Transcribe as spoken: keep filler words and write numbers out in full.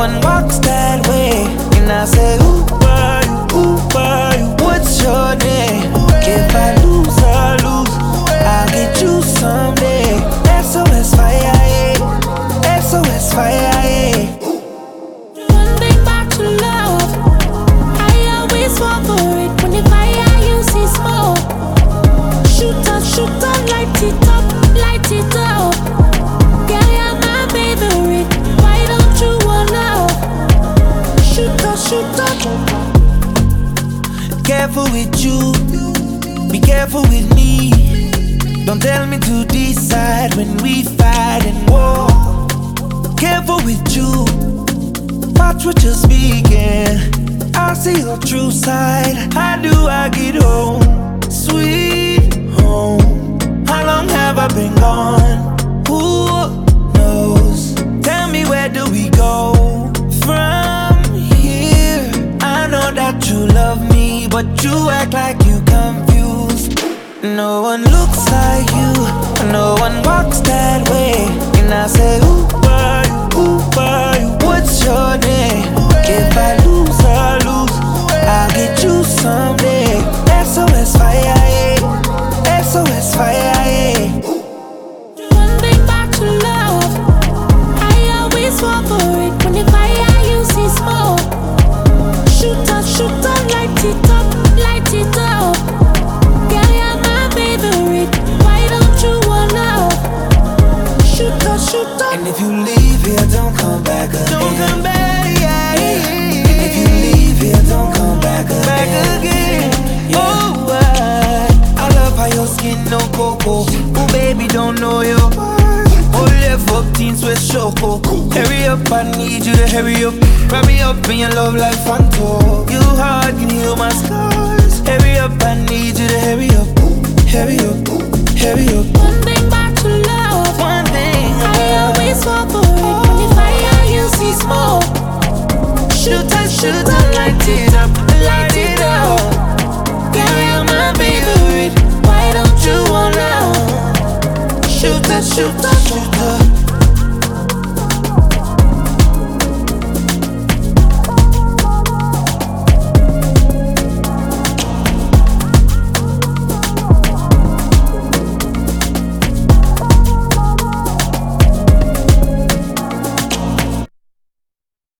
one walks that way. And I say, who are you, who are you, what's your name? If I lose, I lose, I'll get you someday. S O S fire, yeah. S O S fire, yeah. One thing back to love, I always fall for it. When the fire you see smoke, shoot up, shoot up, light it up, light it up. Girl, you're my favorite. Why don't you wanna shoot up, shoot up? Careful with you, be careful with me. Don't tell me to decide when we fight and war. Careful with you, watch what you're speaking. I see your true side. How do I get home? Sweet home. How long have I been gone? Who knows? Tell me, where do we go from here? I know that you love me, but you act like you confused. No one looks like you, no one walks that way. And I say, who are you, who are you, what's your name? If I lose, I lose, I'll get you someday. S O S fire, yeah. S O S fire, yeah. One thing back to love, I always fall for it. When the fire you see smoke, shoot up, shoot up, light it up, light it up. Girl, you're my favorite. Why don't you wanna shoot up, shoot up? And if you leave here, don't come back again. Don't come back, yeah. And if you leave here, don't come back again. Back again. Yeah. Oh, I, I love how your skin no cocoa. Oh, baby, don't know you. Oh, left up teens with choco. Hurry up, I need you to hurry up. Wrap me up in your love like Fanto. You heart can heal my scars. Hurry up, I need you to hurry up. Hurry up, hurry up. One thing back to love, One thing I always fall for it. When the fire you see smoke, shoot up, shoot up, light it up, light it up. Girl, you're my favorite. Why don't you wanna shoot up, shoot up?